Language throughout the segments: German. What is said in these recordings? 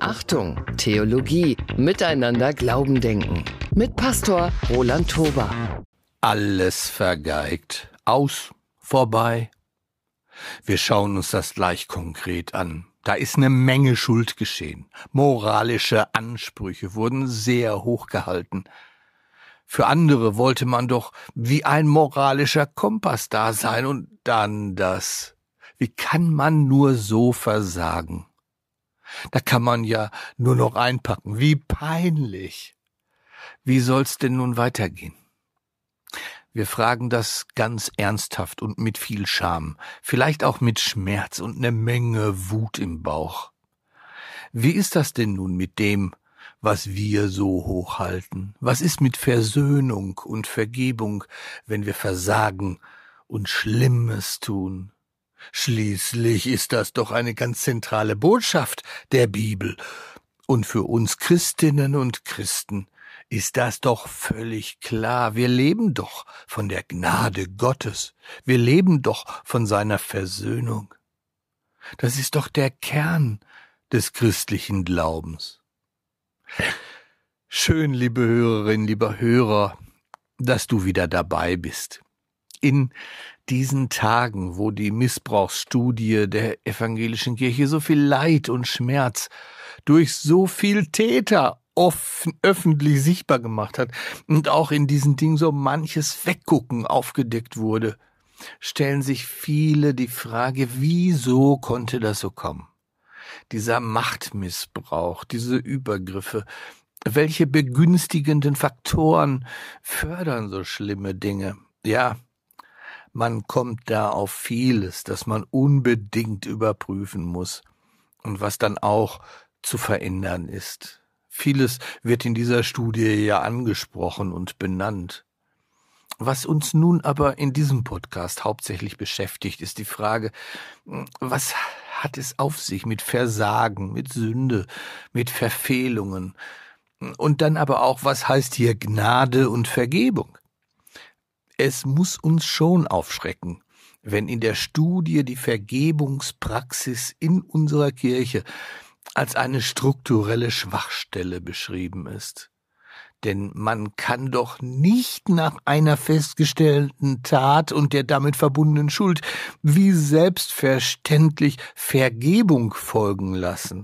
Achtung, Theologie, miteinander Glauben denken. Mit Pastor Roland Tober. Alles vergeigt. Aus, vorbei. Wir schauen uns das gleich konkret an. Da ist eine Menge Schuld geschehen. Moralische Ansprüche wurden sehr hoch gehalten. Für andere wollte man doch wie ein moralischer Kompass da sein und dann das. Wie kann man nur so versagen? Da kann man ja nur noch einpacken. Wie peinlich. Wie soll's denn nun weitergehen? Wir fragen das ganz ernsthaft und mit viel Scham, vielleicht auch mit Schmerz und eine Menge Wut im Bauch. Wie ist das denn nun mit dem, was wir so hochhalten? Was ist mit Versöhnung und Vergebung, wenn wir versagen und Schlimmes tun? Schließlich ist das doch eine ganz zentrale Botschaft der Bibel. Und für uns Christinnen und Christen ist das doch völlig klar. Wir leben doch von der Gnade Gottes. Wir leben doch von seiner Versöhnung. Das ist doch der Kern des christlichen Glaubens. Schön, liebe Hörerinnen, lieber Hörer, dass du wieder dabei bist. In diesen Tagen, wo die Missbrauchsstudie der evangelischen Kirche so viel Leid und Schmerz durch so viel Täter öffentlich sichtbar gemacht hat und auch in diesen Dingen so manches Weggucken aufgedeckt wurde, stellen sich viele die Frage, wieso konnte das so kommen? Dieser Machtmissbrauch, diese Übergriffe, welche begünstigenden Faktoren fördern so schlimme Dinge? Ja, man kommt da auf vieles, das man unbedingt überprüfen muss und was dann auch zu verändern ist. Vieles wird in dieser Studie ja angesprochen und benannt. Was uns nun aber in diesem Podcast hauptsächlich beschäftigt, ist die Frage, was hat es auf sich mit Versagen, mit Sünde, mit Verfehlungen? Und dann aber auch, was heißt hier Gnade und Vergebung? Es muss uns schon aufschrecken, wenn in der Studie die Vergebungspraxis in unserer Kirche als eine strukturelle Schwachstelle beschrieben ist. Denn man kann doch nicht nach einer festgestellten Tat und der damit verbundenen Schuld wie selbstverständlich Vergebung folgen lassen.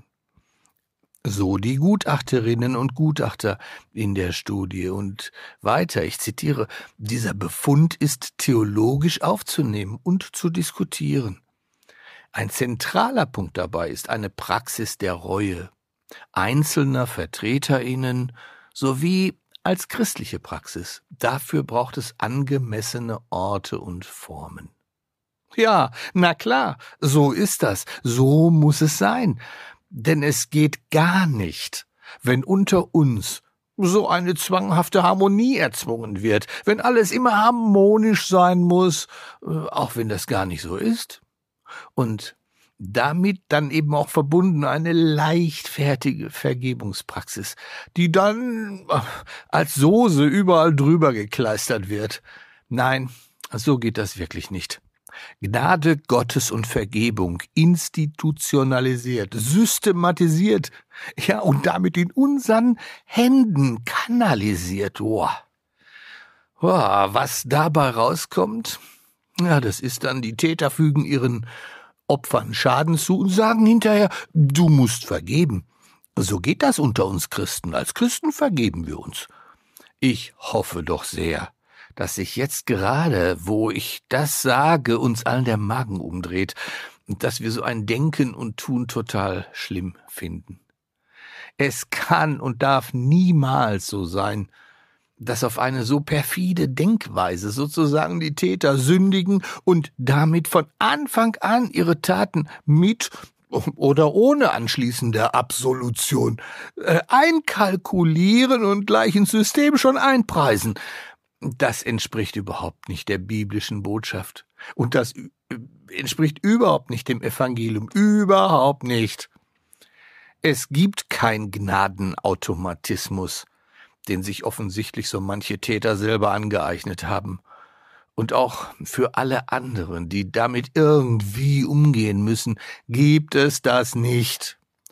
So die Gutachterinnen und Gutachter in der Studie. Und weiter, ich zitiere, dieser Befund ist theologisch aufzunehmen und zu diskutieren. Ein zentraler Punkt dabei ist eine Praxis der Reue einzelner VertreterInnen sowie als christliche Praxis. Dafür braucht es angemessene Orte und Formen. Ja, na klar, so ist das, so muss es sein. Denn es geht gar nicht, wenn unter uns so eine zwanghafte Harmonie erzwungen wird, wenn alles immer harmonisch sein muss, auch wenn das gar nicht so ist. Und damit dann eben auch verbunden eine leichtfertige Vergebungspraxis, die dann als Soße überall drüber gekleistert wird. Nein, so geht das wirklich nicht. Gnade Gottes und Vergebung institutionalisiert, systematisiert, ja, und damit in unseren Händen kanalisiert. Was dabei rauskommt, ja, das ist dann, die Täter fügen ihren Opfern Schaden zu und sagen hinterher, du musst vergeben. So geht das unter uns Christen. Als Christen vergeben wir uns. Ich hoffe doch sehr, dass sich jetzt gerade, wo ich das sage, uns allen der Magen umdreht und dass wir so ein Denken und Tun total schlimm finden. Es kann und darf niemals so sein, dass auf eine so perfide Denkweise sozusagen die Täter sündigen und damit von Anfang an ihre Taten mit oder ohne anschließende Absolution einkalkulieren und gleich ins System schon einpreisen. Das entspricht überhaupt nicht der biblischen Botschaft. Und das entspricht überhaupt nicht dem Evangelium. Überhaupt nicht. Es gibt keinen Gnadenautomatismus, den sich offensichtlich so manche Täter selber angeeignet haben. Und auch für alle anderen, die damit irgendwie umgehen müssen, gibt es das nicht.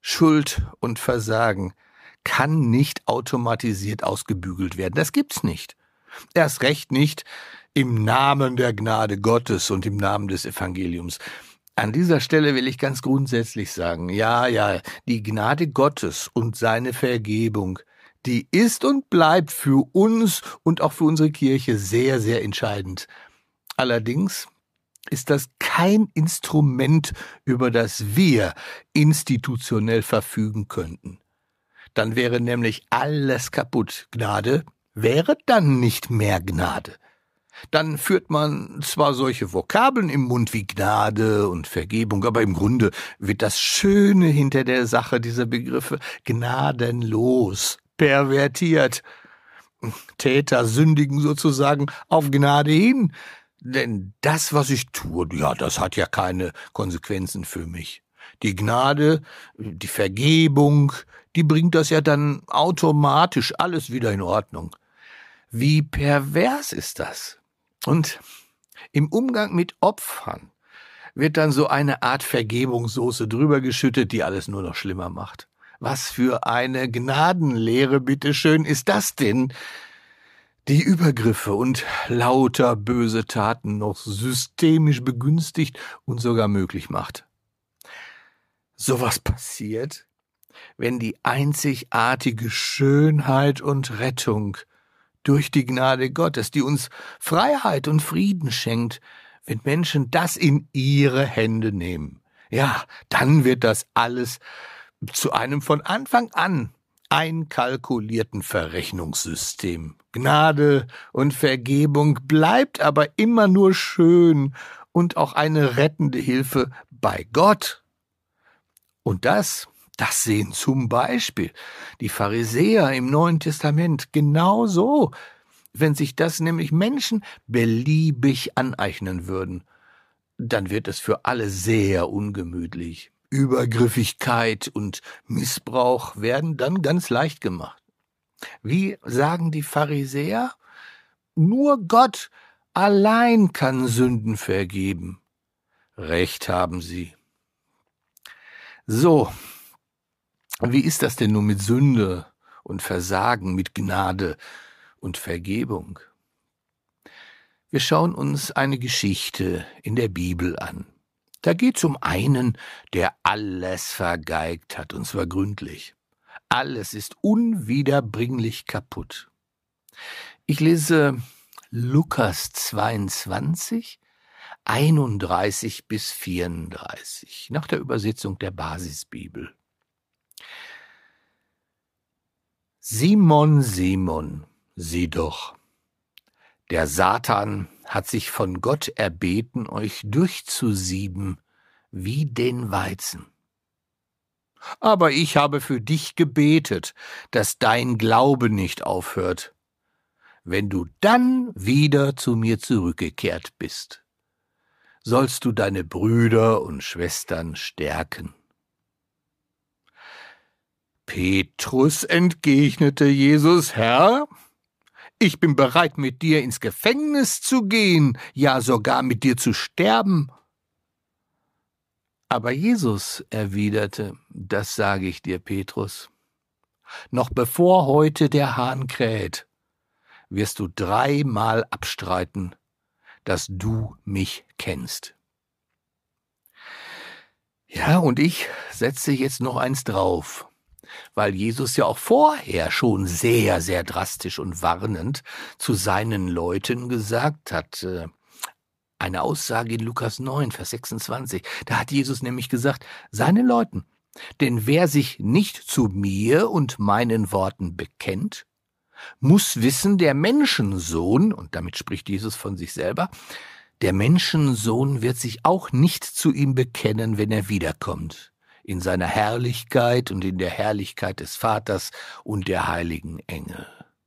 Schuld und Versagen kann nicht automatisiert ausgebügelt werden. Das gibt's nicht. Erst recht nicht im Namen der Gnade Gottes und im Namen des Evangeliums. An dieser Stelle will ich ganz grundsätzlich sagen, ja, die Gnade Gottes und seine Vergebung, die ist und bleibt für uns und auch für unsere Kirche sehr, sehr entscheidend. Allerdings ist das kein Instrument, über das wir institutionell verfügen könnten. Dann wäre nämlich alles kaputt. Gnade wäre dann nicht mehr Gnade. Dann führt man zwar solche Vokabeln im Mund wie Gnade und Vergebung, aber im Grunde wird das Schöne hinter der Sache dieser Begriffe gnadenlos, pervertiert. Täter sündigen sozusagen auf Gnade hin, denn das, was ich tue, ja, das hat ja keine Konsequenzen für mich. Die Gnade, die Vergebung, die bringt das ja dann automatisch alles wieder in Ordnung. Wie pervers ist das? Und im Umgang mit Opfern wird dann so eine Art Vergebungssoße drüber geschüttet, die alles nur noch schlimmer macht. Was für eine Gnadenlehre, bitteschön, ist das denn, die Übergriffe und lauter böse Taten noch systemisch begünstigt und sogar möglich macht? Sowas passiert, wenn die einzigartige Schönheit und Rettung durch die Gnade Gottes, die uns Freiheit und Frieden schenkt, wenn Menschen das in ihre Hände nehmen. Ja, dann wird das alles zu einem von Anfang an einkalkulierten Verrechnungssystem. Gnade und Vergebung bleibt aber immer nur schön und auch eine rettende Hilfe bei Gott. Und das sehen zum Beispiel die Pharisäer im Neuen Testament genauso. Wenn sich das nämlich Menschen beliebig aneignen würden, dann wird es für alle sehr ungemütlich. Übergriffigkeit und Missbrauch werden dann ganz leicht gemacht. Wie sagen die Pharisäer? Nur Gott allein kann Sünden vergeben. Recht haben sie. So, wie ist das denn nun mit Sünde und Versagen, mit Gnade und Vergebung? Wir schauen uns eine Geschichte in der Bibel an. Da geht es um einen, der alles vergeigt hat, und zwar gründlich. Alles ist unwiederbringlich kaputt. Ich lese Lukas 22, 31 bis 34, nach der Übersetzung der Basisbibel. Simon, Simon, sieh doch, der Satan hat sich von Gott erbeten, euch durchzusieben wie den Weizen. Aber ich habe für dich gebetet, dass dein Glaube nicht aufhört, wenn du dann wieder zu mir zurückgekehrt bist, sollst du deine Brüder und Schwestern stärken. Petrus entgegnete Jesus: Herr, ich bin bereit, mit dir ins Gefängnis zu gehen, ja sogar mit dir zu sterben. Aber Jesus erwiderte: Das sage ich dir, Petrus, noch bevor heute der Hahn kräht, wirst du 3-mal abstreiten, dass du mich kennst. Ja, und ich setze jetzt noch eins drauf, weil Jesus ja auch vorher schon sehr, sehr drastisch und warnend zu seinen Leuten gesagt hat. Eine Aussage in Lukas 9, Vers 26. Da hat Jesus nämlich gesagt, seinen Leuten: Denn wer sich nicht zu mir und meinen Worten bekennt, muss wissen, der Menschensohn, und damit spricht Jesus von sich selber, der Menschensohn wird sich auch nicht zu ihm bekennen, wenn er wiederkommt, in seiner Herrlichkeit und in der Herrlichkeit des Vaters und der heiligen Engel.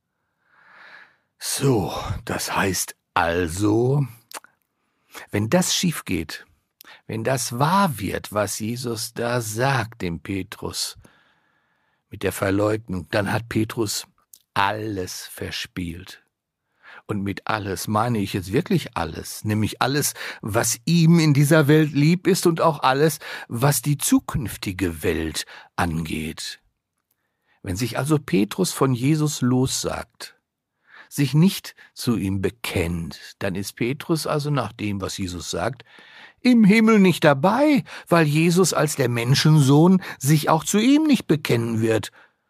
So, das heißt also, wenn das schief geht, wenn das wahr wird, was Jesus da sagt dem Petrus mit der Verleugnung, dann hat Petrus alles verspielt. Und mit alles meine ich jetzt wirklich alles, nämlich alles, was ihm in dieser Welt lieb ist und auch alles, was die zukünftige Welt angeht. Wenn sich also Petrus von Jesus lossagt, sich nicht zu ihm bekennt, dann ist Petrus also nach dem, was Jesus sagt, im Himmel nicht dabei, weil Jesus als der Menschensohn sich auch zu ihm nicht bekennen wird.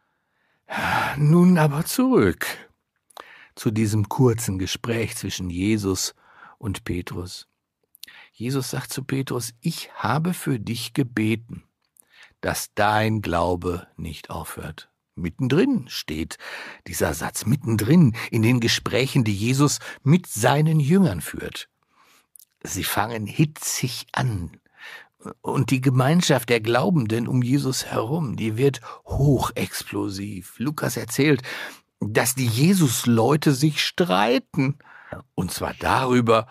Nun aber zurück zu diesem kurzen Gespräch zwischen Jesus und Petrus. Jesus sagt zu Petrus, ich habe für dich gebeten, dass dein Glaube nicht aufhört. Mittendrin steht dieser Satz, mittendrin in den Gesprächen, die Jesus mit seinen Jüngern führt. Sie fangen hitzig an. Und die Gemeinschaft der Glaubenden um Jesus herum, die wird hochexplosiv. Lukas erzählt, dass die Jesus-Leute sich streiten. Und zwar darüber,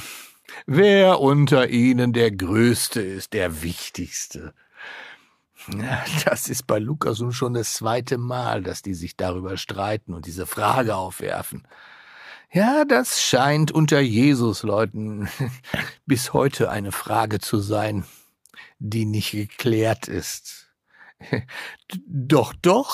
wer unter ihnen der Größte ist, der Wichtigste. Ja, das ist bei Lukas nun schon das 2. Mal, dass die sich darüber streiten und diese Frage aufwerfen. Ja, das scheint unter Jesus-Leuten bis heute eine Frage zu sein, die nicht geklärt ist. Doch.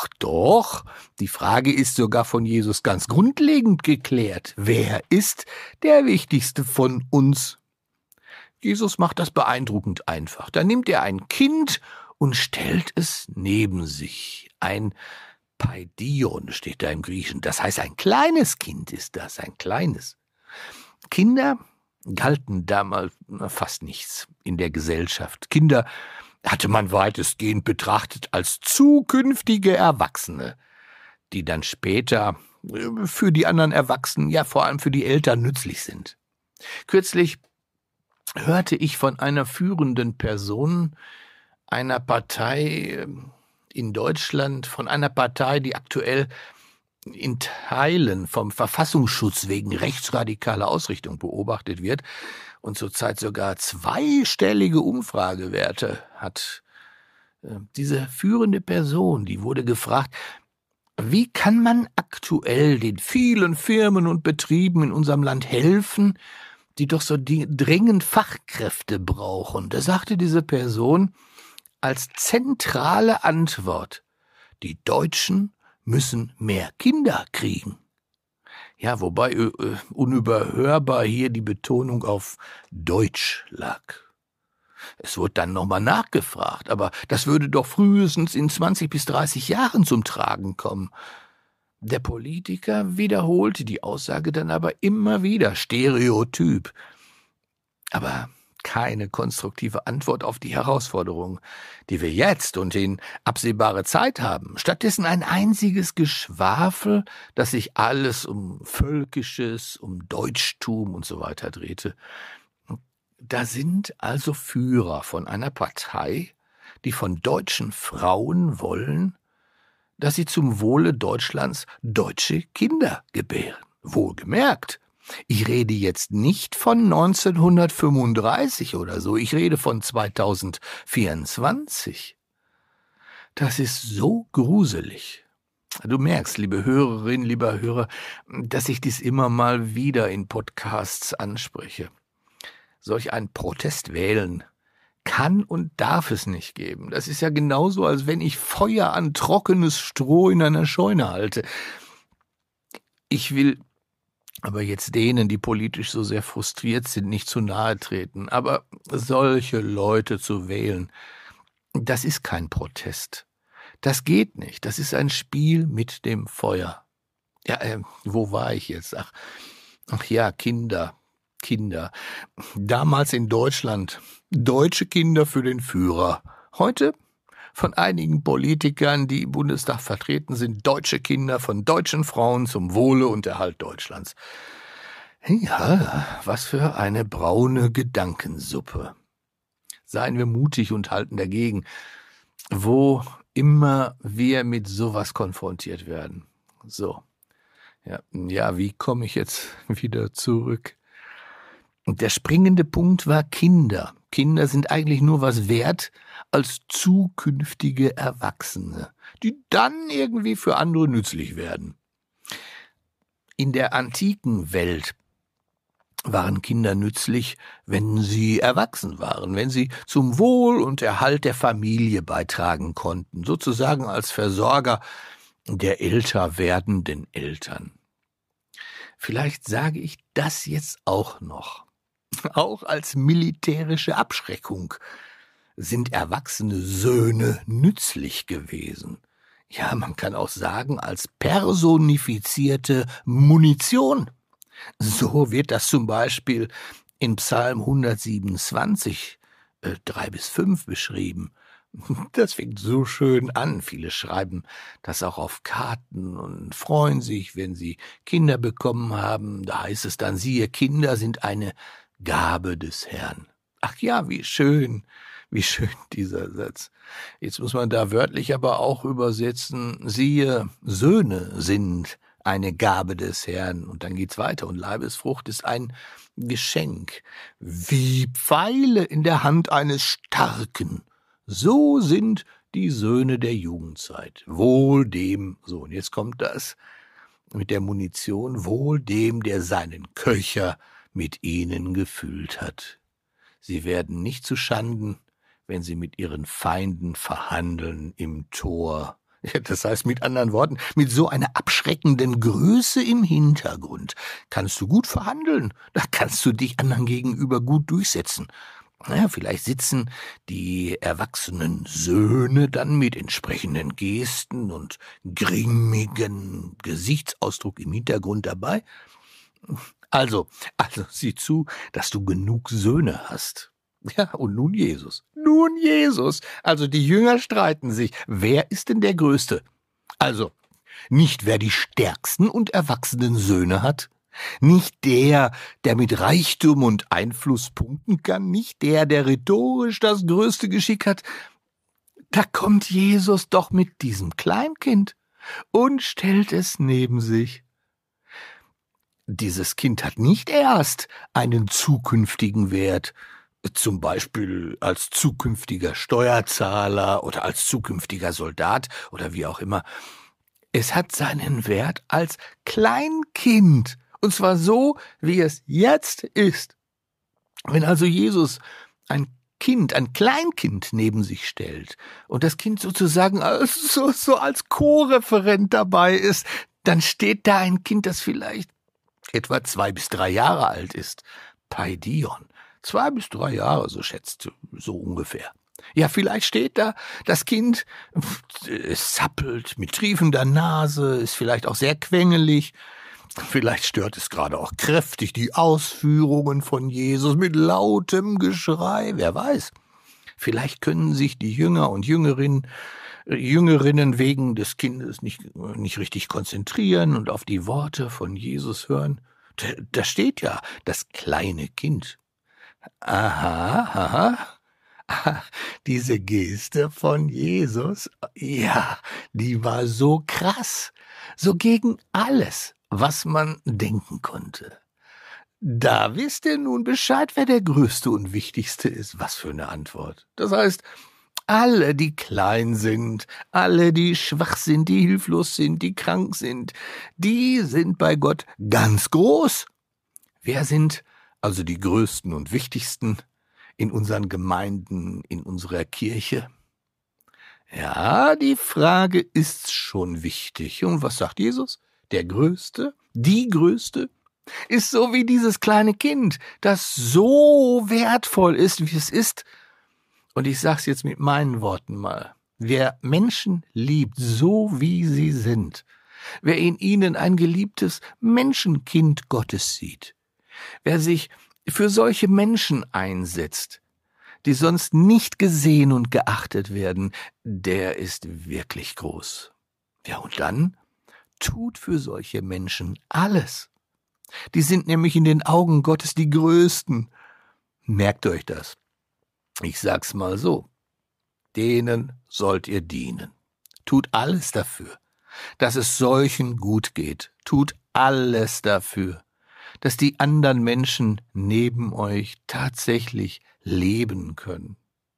Die Frage ist sogar von Jesus ganz grundlegend geklärt. Wer ist der Wichtigste von uns? Jesus macht das beeindruckend einfach. Da nimmt er ein Kind und stellt es neben sich. Ein Paidion steht da im Griechischen. Das heißt, ein kleines Kind ist das, ein kleines. Kinder galten damals fast nichts in der Gesellschaft. Kinder hatte man weitestgehend betrachtet als zukünftige Erwachsene, die dann später für die anderen Erwachsenen, ja vor allem für die Eltern nützlich sind. Kürzlich hörte ich von einer führenden Person einer Partei in Deutschland, von einer Partei, die aktuell in Teilen vom Verfassungsschutz wegen rechtsradikaler Ausrichtung beobachtet wird und zurzeit sogar 2-stellige Umfragewerte hat. Diese führende Person, die wurde gefragt, wie kann man aktuell den vielen Firmen und Betrieben in unserem Land helfen, die doch so dringend Fachkräfte brauchen? Da sagte diese Person als zentrale Antwort, die Deutschen müssen mehr Kinder kriegen. Ja, wobei unüberhörbar hier die Betonung auf Deutsch lag. Es wurde dann nochmal nachgefragt, aber das würde doch frühestens in 20 bis 30 Jahren zum Tragen kommen. Der Politiker wiederholte die Aussage dann aber immer wieder, Stereotyp. Aber keine konstruktive Antwort auf die Herausforderung, die wir jetzt und in absehbare Zeit haben. Stattdessen ein einziges Geschwafel, das sich alles um Völkisches, um Deutschtum und so weiter drehte. Da sind also Führer von einer Partei, die von deutschen Frauen wollen, dass sie zum Wohle Deutschlands deutsche Kinder gebären. Wohlgemerkt, ich rede jetzt nicht von 1935 oder so, ich rede von 2024. Das ist so gruselig. Du merkst, liebe Hörerin, lieber Hörer, dass ich dies immer mal wieder in Podcasts anspreche. Solch ein Protest wählen kann und darf es nicht geben. Das ist ja genauso, als wenn ich Feuer an trockenes Stroh in einer Scheune halte. Ich will aber jetzt denen, die politisch so sehr frustriert sind, nicht zu nahe treten. Aber solche Leute zu wählen, das ist kein Protest. Das geht nicht. Das ist ein Spiel mit dem Feuer. Ja, wo war ich jetzt? Ach ja, Kinder. Damals in Deutschland, deutsche Kinder für den Führer. Heute von einigen Politikern, die im Bundestag vertreten sind, deutsche Kinder von deutschen Frauen zum Wohle und Erhalt Deutschlands. Ja, was für eine braune Gedankensuppe. Seien wir mutig und halten dagegen, wo immer wir mit sowas konfrontiert werden. So, ja, wie komme ich jetzt wieder zurück? Und der springende Punkt war Kinder. Kinder sind eigentlich nur was wert als zukünftige Erwachsene, die dann irgendwie für andere nützlich werden. In der antiken Welt waren Kinder nützlich, wenn sie erwachsen waren, wenn sie zum Wohl und Erhalt der Familie beitragen konnten, sozusagen als Versorger der älter werdenden Eltern. Vielleicht sage ich das jetzt auch noch. Auch als militärische Abschreckung sind erwachsene Söhne nützlich gewesen. Ja, man kann auch sagen, als personifizierte Munition. So wird das zum Beispiel in Psalm 127, 3-5 beschrieben. Das fängt so schön an. Viele schreiben das auch auf Karten und freuen sich, wenn sie Kinder bekommen haben. Da heißt es dann, siehe, Kinder sind eine Gabe des Herrn. Ach ja, wie schön dieser Satz. Jetzt muss man da wörtlich aber auch übersetzen, siehe, Söhne sind eine Gabe des Herrn. Und dann geht's weiter. Und Leibesfrucht ist ein Geschenk. Wie Pfeile in der Hand eines Starken. So sind die Söhne der Jugendzeit. Wohl dem, so, und jetzt kommt das mit der Munition, wohl dem, der seinen Köcher mit ihnen gefüllt hat. Sie werden nicht zu Schanden, wenn sie mit ihren Feinden verhandeln im Tor. Ja, das heißt mit anderen Worten, mit so einer abschreckenden Größe im Hintergrund kannst du gut verhandeln. Da kannst du dich anderen gegenüber gut durchsetzen. Naja, vielleicht sitzen die erwachsenen Söhne dann mit entsprechenden Gesten und grimmigen Gesichtsausdruck im Hintergrund dabei. Also sieh zu, dass du genug Söhne hast. Ja, und nun Jesus. Also die Jünger streiten sich. Wer ist denn der Größte? Also, nicht wer die stärksten und erwachsenen Söhne hat. Nicht der mit Reichtum und Einfluss punkten kann. Nicht der rhetorisch das größte Geschick hat. Da kommt Jesus doch mit diesem Kleinkind und stellt es neben sich. Dieses Kind hat nicht erst einen zukünftigen Wert, zum Beispiel als zukünftiger Steuerzahler oder als zukünftiger Soldat oder wie auch immer. Es hat seinen Wert als Kleinkind, und zwar so, wie es jetzt ist. Wenn also Jesus ein Kleinkind neben sich stellt und das Kind sozusagen als Co-Referent dabei ist, dann steht da ein Kind, das vielleicht etwa 2 bis 3 Jahre alt ist. Paidion. 2 bis 3 Jahre, so schätzt, so ungefähr. Ja, vielleicht steht da das Kind, es zappelt mit triefender Nase, ist vielleicht auch sehr quengelig. Vielleicht stört es gerade auch kräftig die Ausführungen von Jesus mit lautem Geschrei, wer weiß. Vielleicht können sich die Jünger und Jüngerinnen wegen des Kindes nicht richtig konzentrieren und auf die Worte von Jesus hören. Da steht ja das kleine Kind. Aha. Diese Geste von Jesus, ja, die war so krass, so gegen alles, was man denken konnte. Da wisst ihr nun Bescheid, wer der Größte und Wichtigste ist. Was für eine Antwort. Das heißt, alle, die klein sind, alle, die schwach sind, die hilflos sind, die krank sind, die sind bei Gott ganz groß. Wer sind also die Größten und Wichtigsten in unseren Gemeinden, in unserer Kirche? Ja, die Frage ist schon wichtig. Und was sagt Jesus? Der Größte, die Größte, ist so wie dieses kleine Kind, das so wertvoll ist, wie es ist. Und ich sag's jetzt mit meinen Worten mal. Wer Menschen liebt, so wie sie sind, wer in ihnen ein geliebtes Menschenkind Gottes sieht, wer sich für solche Menschen einsetzt, die sonst nicht gesehen und geachtet werden, der ist wirklich groß. Ja, und dann tut für solche Menschen alles. Die sind nämlich in den Augen Gottes die Größten. Merkt euch das. Ich sag's mal so. Denen sollt ihr dienen. Tut alles dafür, dass es solchen gut geht. Tut alles dafür, dass die anderen Menschen neben euch tatsächlich leben können.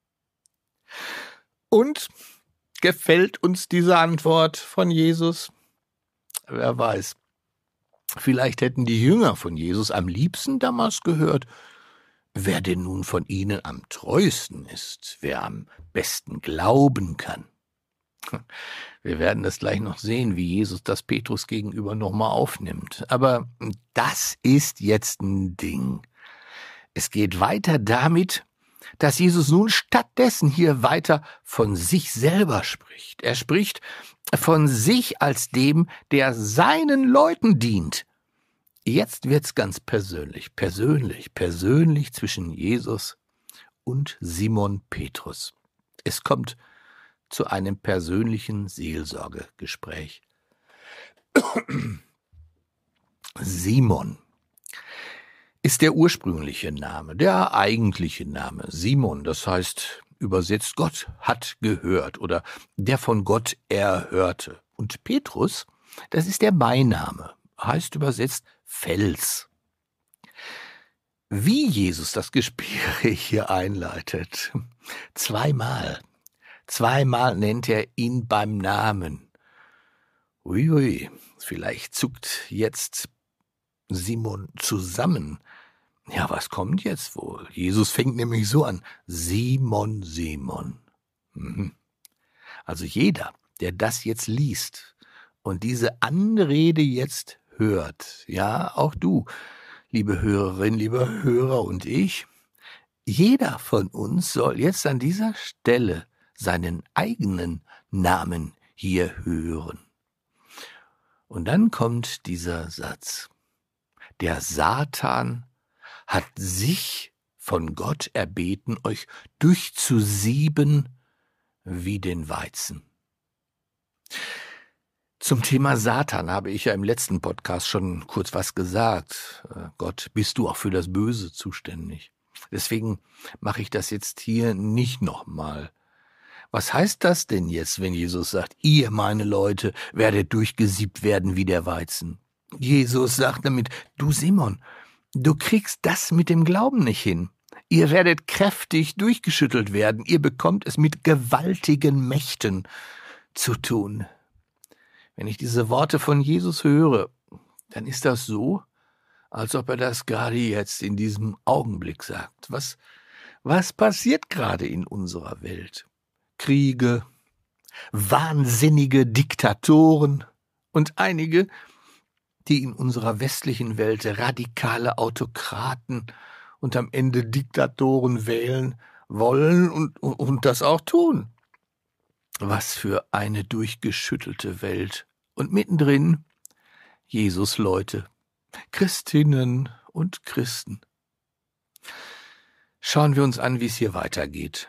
Und gefällt uns diese Antwort von Jesus? Wer weiß. Vielleicht hätten die Jünger von Jesus am liebsten damals gehört, wer denn nun von ihnen am treuesten ist, wer am besten glauben kann. Wir werden das gleich noch sehen, wie Jesus das Petrus gegenüber nochmal aufnimmt. Aber das ist jetzt ein Ding. Es geht weiter damit, dass Jesus nun stattdessen hier weiter von sich selber spricht. Er spricht von sich als dem, der seinen Leuten dient. Jetzt wird's ganz persönlich zwischen Jesus und Simon Petrus. Es kommt zu einem persönlichen Seelsorgegespräch. Simon ist der ursprüngliche Name, der eigentliche Name. Simon, das heißt übersetzt Gott hat gehört oder der von Gott erhörte. Und Petrus, das ist der Beiname, heißt übersetzt Fels. Wie Jesus das Gespräch hier einleitet, zweimal nennt er ihn beim Namen. Uiui, vielleicht zuckt jetzt Simon zusammen. Ja, was kommt jetzt wohl? Jesus fängt nämlich so an. Simon, Simon. Also jeder, der das jetzt liest und diese Anrede jetzt hört, ja, auch du, liebe Hörerin, lieber Hörer und ich, jeder von uns soll jetzt an dieser Stelle seinen eigenen Namen hier hören. Und dann kommt dieser Satz. Der Satan hat sich von Gott erbeten, euch durchzusieben wie den Weizen. Zum Thema Satan habe ich ja im letzten Podcast schon kurz was gesagt. Gott, bist du auch für das Böse zuständig? Deswegen mache ich das jetzt hier nicht nochmal. Was heißt das denn jetzt, wenn Jesus sagt, ihr, meine Leute, werdet durchgesiebt werden wie der Weizen? Jesus sagt damit, du Simon, du kriegst das mit dem Glauben nicht hin. Ihr werdet kräftig durchgeschüttelt werden. Ihr bekommt es mit gewaltigen Mächten zu tun. Wenn ich diese Worte von Jesus höre, dann ist das so, als ob er das gerade jetzt in diesem Augenblick sagt. Was passiert gerade in unserer Welt? Kriege, wahnsinnige Diktatoren und einige, die in unserer westlichen Welt radikale Autokraten und am Ende Diktatoren wählen wollen und das auch tun. Was für eine durchgeschüttelte Welt. Und mittendrin Jesus Leute, Christinnen und Christen. Schauen wir uns an, wie es hier weitergeht.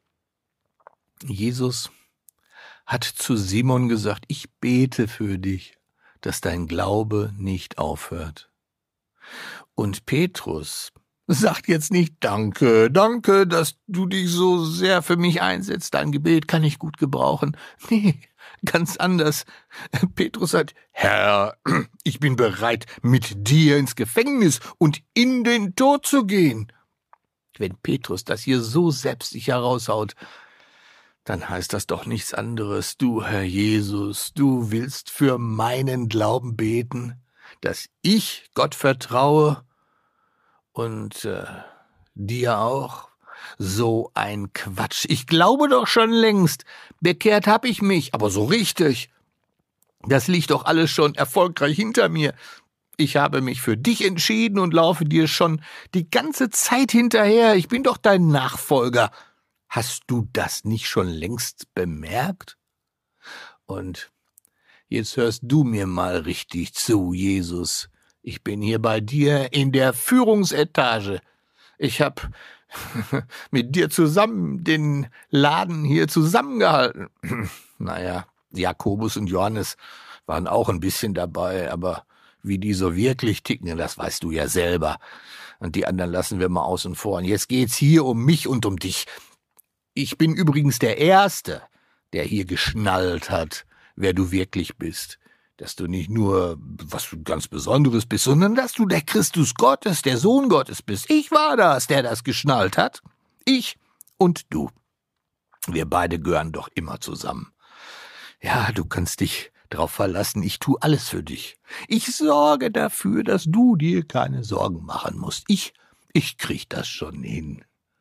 Jesus hat zu Simon gesagt, ich bete für dich, dass dein Glaube nicht aufhört. Und Petrus sagt jetzt nicht, danke, dass du dich so sehr für mich einsetzt, dein Gebet kann ich gut gebrauchen. Nee, ganz anders. Petrus sagt, Herr, ich bin bereit, mit dir ins Gefängnis und in den Tod zu gehen. Wenn Petrus das hier so selbstsicher raushaut, dann heißt das doch nichts anderes. Du, Herr Jesus, du willst für meinen Glauben beten, dass ich Gott vertraue und dir auch. So ein Quatsch. Ich glaube doch schon längst. Bekehrt hab ich mich, aber so richtig. Das liegt doch alles schon erfolgreich hinter mir. Ich habe mich für dich entschieden und laufe dir schon die ganze Zeit hinterher. Ich bin doch dein Nachfolger. Hast du das nicht schon längst bemerkt? Und jetzt hörst du mir mal richtig zu, Jesus. Ich bin hier bei dir in der Führungsetage. Ich hab mit dir zusammen den Laden hier zusammengehalten. Naja, Jakobus und Johannes waren auch ein bisschen dabei, aber wie die so wirklich ticken, das weißt du ja selber. Und die anderen lassen wir mal außen vor. Und jetzt geht's hier um mich und um dich. Ich bin übrigens der Erste, der hier geschnallt hat, wer du wirklich bist. Dass du nicht nur was ganz Besonderes bist, sondern dass du der Christus Gottes, der Sohn Gottes bist. Ich war das, der das geschnallt hat. Ich und du. Wir beide gehören doch immer zusammen. Ja, du kannst dich drauf verlassen, ich tu alles für dich. Ich sorge dafür, dass du dir keine Sorgen machen musst. Ich krieg das schon hin.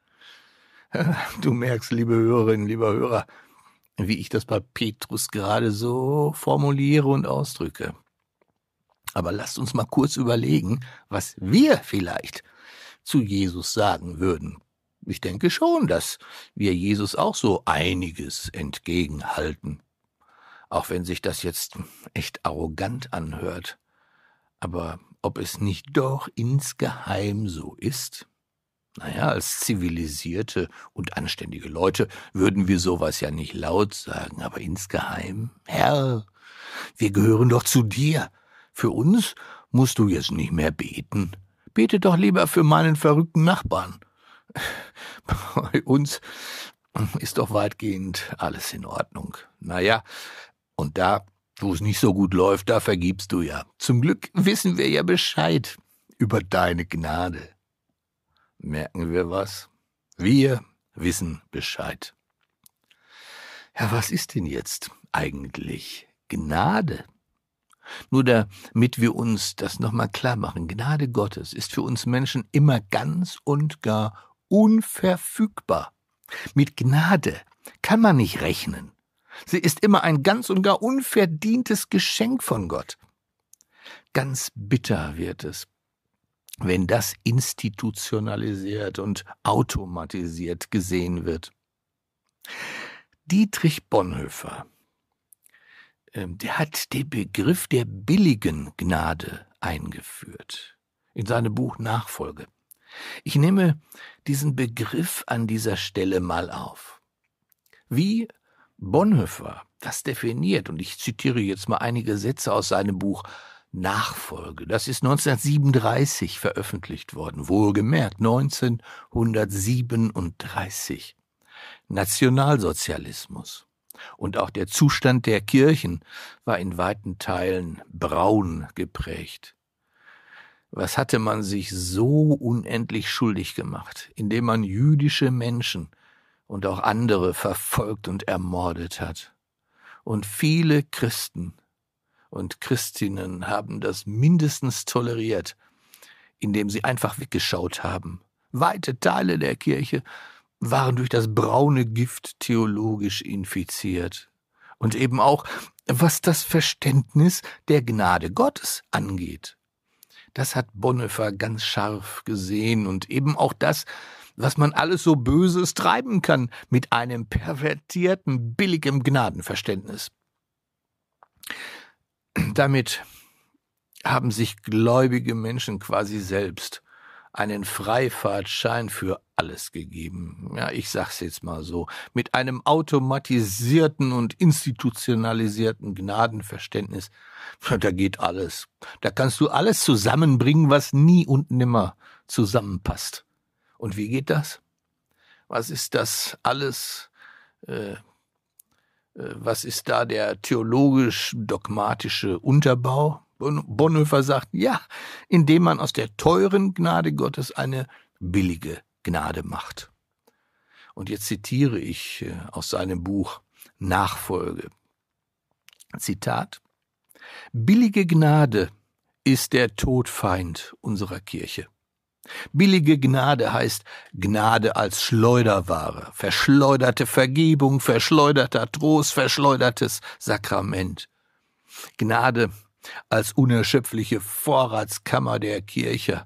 Du merkst, liebe Hörerinnen, lieber Hörer, wie ich das bei Petrus gerade so formuliere und ausdrücke. Aber lasst uns mal kurz überlegen, was wir vielleicht zu Jesus sagen würden. Ich denke schon, dass wir Jesus auch so einiges entgegenhalten. Auch wenn sich das jetzt echt arrogant anhört. Aber ob es nicht doch insgeheim so ist? Naja, als zivilisierte und anständige Leute würden wir sowas ja nicht laut sagen, aber insgeheim, Herr, wir gehören doch zu dir. Für uns musst du jetzt nicht mehr beten. Bete doch lieber für meinen verrückten Nachbarn. Bei uns ist doch weitgehend alles in Ordnung. Naja, und da, wo es nicht so gut läuft, da vergibst du ja. Zum Glück wissen wir ja Bescheid über deine Gnade. Merken wir was? Wir wissen Bescheid. Ja, was ist denn jetzt eigentlich Gnade? Nur damit wir uns das nochmal klar machen, Gnade Gottes ist für uns Menschen immer ganz und gar unverfügbar. Mit Gnade kann man nicht rechnen. Sie ist immer ein ganz und gar unverdientes Geschenk von Gott. Ganz bitter wird es, wenn das institutionalisiert und automatisiert gesehen wird. Dietrich Bonhoeffer, der hat den Begriff der billigen Gnade eingeführt in seinem Buch Nachfolge. Ich nehme diesen Begriff an dieser Stelle mal auf. Wie Bonhoeffer das definiert, und ich zitiere jetzt mal einige Sätze aus seinem Buch Nachfolge. Das ist 1937 veröffentlicht worden, wohlgemerkt 1937. Nationalsozialismus und auch der Zustand der Kirchen war in weiten Teilen braun geprägt. Was hatte man sich so unendlich schuldig gemacht, indem man jüdische Menschen und auch andere verfolgt und ermordet hat? Und viele Christen und Christinnen haben das mindestens toleriert, indem sie einfach weggeschaut haben. Weite Teile der Kirche waren durch das braune Gift theologisch infiziert. Und eben auch, was das Verständnis der Gnade Gottes angeht. Das hat Bonhoeffer ganz scharf gesehen und eben auch das, was man alles so Böses treiben kann mit einem pervertierten, billigem Gnadenverständnis. Damit haben sich gläubige Menschen quasi selbst einen Freifahrtschein für alles gegeben. Ja, ich sag's jetzt mal so. Mit einem automatisierten und institutionalisierten Gnadenverständnis, da geht alles. Da kannst du alles zusammenbringen, was nie und nimmer zusammenpasst. Und wie geht das? Was ist das alles? Was ist da der theologisch-dogmatische Unterbau? Bonhoeffer sagt, ja, indem man aus der teuren Gnade Gottes eine billige Gnade macht. Und jetzt zitiere ich aus seinem Buch Nachfolge. Zitat: Billige Gnade ist der Todfeind unserer Kirche. Billige Gnade heißt Gnade als Schleuderware, verschleuderte Vergebung, verschleuderter Trost, verschleudertes Sakrament. Gnade als unerschöpfliche Vorratskammer der Kirche.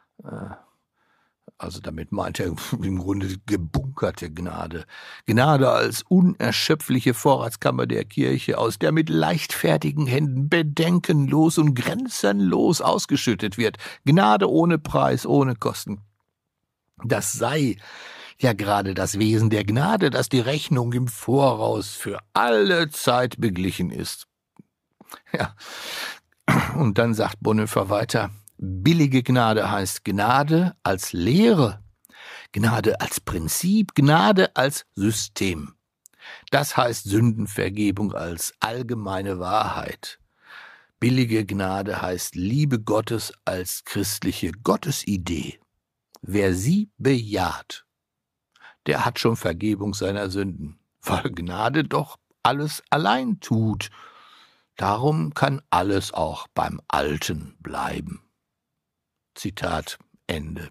Also damit meint er im Grunde gebunkerte Gnade. Gnade als unerschöpfliche Vorratskammer der Kirche, aus der mit leichtfertigen Händen bedenkenlos und grenzenlos ausgeschüttet wird. Gnade ohne Preis, ohne Kosten. Das sei ja gerade das Wesen der Gnade, dass die Rechnung im Voraus für alle Zeit beglichen ist. Ja, und dann sagt Bonhoeffer weiter, billige Gnade heißt Gnade als Lehre, Gnade als Prinzip, Gnade als System. Das heißt Sündenvergebung als allgemeine Wahrheit. Billige Gnade heißt Liebe Gottes als christliche Gottesidee. Wer sie bejaht, der hat schon Vergebung seiner Sünden, weil Gnade doch alles allein tut. Darum kann alles auch beim Alten bleiben. Zitat Ende.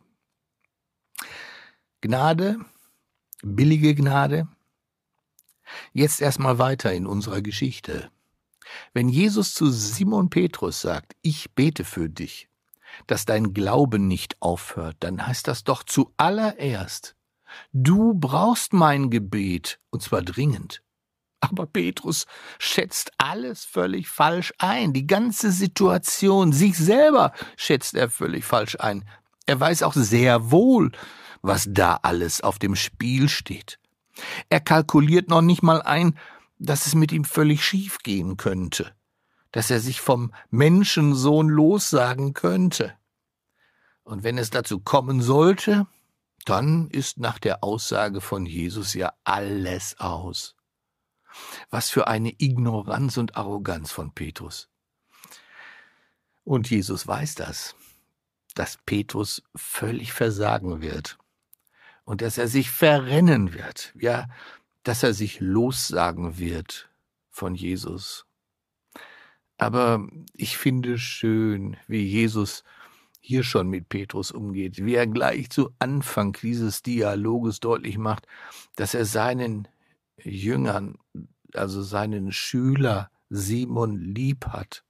Gnade, billige Gnade. Jetzt erstmal weiter in unserer Geschichte. Wenn Jesus zu Simon Petrus sagt, ich bete für dich, dass dein Glauben nicht aufhört, dann heißt das doch zuallererst, du brauchst mein Gebet, und zwar dringend. Aber Petrus schätzt alles völlig falsch ein, die ganze Situation, sich selber schätzt er völlig falsch ein. Er weiß auch sehr wohl, was da alles auf dem Spiel steht. Er kalkuliert noch nicht mal ein, dass es mit ihm völlig schief gehen könnte, dass er sich vom Menschensohn lossagen könnte. Und wenn es dazu kommen sollte, dann ist nach der Aussage von Jesus ja alles aus. Was für eine Ignoranz und Arroganz von Petrus. Und Jesus weiß das, dass Petrus völlig versagen wird und dass er sich verrennen wird, ja, dass er sich lossagen wird von Jesus. Aber ich finde schön, wie Jesus hier schon mit Petrus umgeht, wie er gleich zu Anfang dieses Dialoges deutlich macht, dass er seinen Jüngern, also seinen Schüler Simon lieb hat